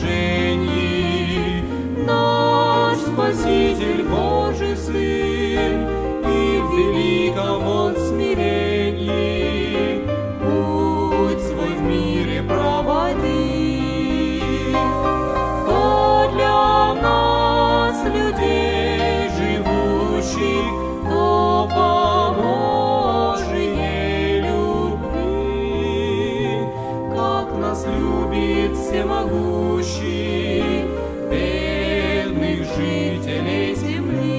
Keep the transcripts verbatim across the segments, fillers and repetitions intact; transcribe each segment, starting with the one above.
унижении, наш Спаситель Божий Сын, и в великом Он смирении путь свой в мире проводил. То для нас, людей живущих, то по Божией любви, как нас любит всемогущий, бедных жителей земли.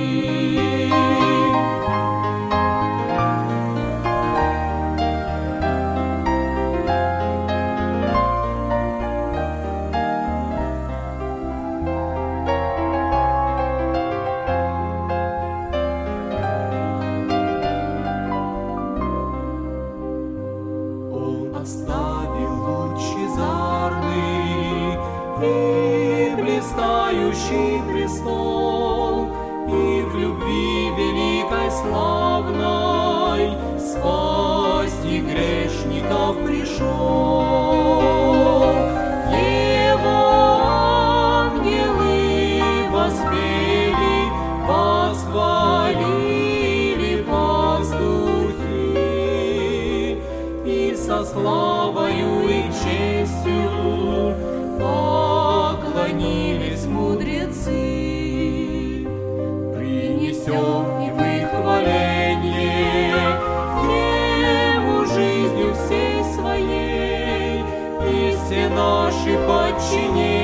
Он оставил лучезарный и блистающий престол, и в любви великой славной спасти грешников пришел. Его ангелы воспели, восхвалили пастухи, и со славою и честью поклонились мудрецы. Принесем и выхваление Ему жизнью всей своей, и все наши подчинения